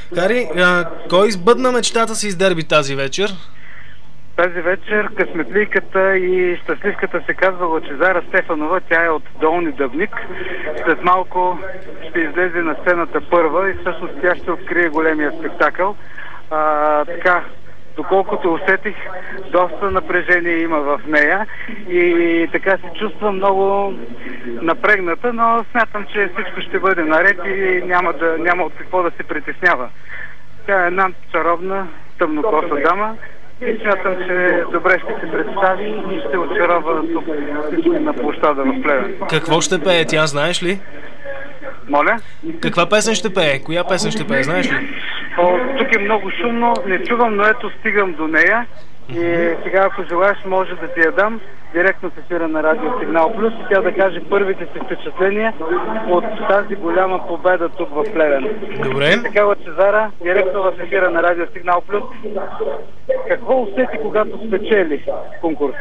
Хари, кой избъдна мечтата си с дерби тази вечер? Тази вечер късметлийката и щастливката се казва Лъчезара Стефанова. Тя е от Долни Дъбник. След малко ще излезе на сцената първа и всъщност тя ще открие големия спектакъл. Така, доколкото усетих, доста напрежение има в нея и така се чувствам много напрегната, но смятам, че всичко ще бъде наред и няма от какво да се притеснява. Тя е една чаровна, тъмнокоса дама и смятам, че добре ще се представи и ще очарова тук на площада в Плевен. Какво ще пее тя, знаеш ли? Моля? Каква песен ще пее? Коя песен ще пее, знаеш ли? Тук е много шумно, не чувам, но ето стигам до нея и сега, ако желаеш, може да ти я дам. Директно се свира на Радио Сигнал Плюс и тя да каже първите си впечатления от тази голяма победа тук в Плевен. Добре. И така, Лъчезара, директно в ефира на Радио Сигнал Плюс. Какво усети, когато спечели конкурса?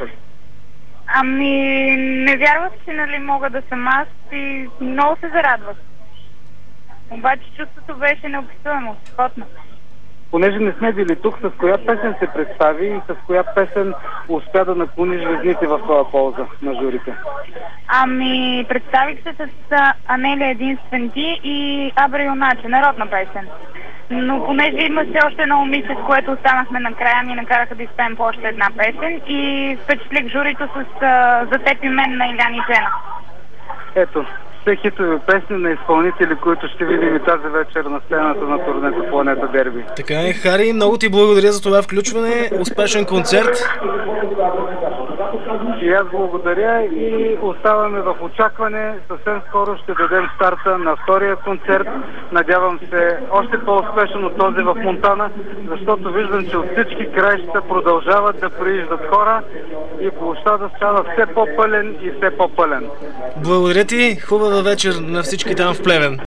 Не вярвах, че мога да съм аз и много се зарадвах. Обаче чувството беше неописуемо, страхотно. Понеже не сме били тук, с коя песен се представи и с коя песен успя да наклониш везните в твоя полза на журите? Представих се с Анелия Единствен ти и Абра Юначе, народна песен. Но понеже има все още едно момиче, с което останахме накрая, ни накараха да изпеем по още една песен и впечатлих журито с За теб и мен на Илян и Джена. Ето, все хитови песни на изпълнители, които ще видим и тази вечер на сцената на турнето Планета Дерби. Така е, Хари, много ти благодаря за това включване. Успешен концерт. И аз благодаря и оставаме в очакване. Съвсем скоро ще дадем старта на втория концерт. Надявам се още по-успешен от този в Монтана, защото виждам, че от всички краища продължават да прииждат хора и площада става все по-пълен и все по-пълен. Благодаря ти, хубава вечер на всички там в Плевен.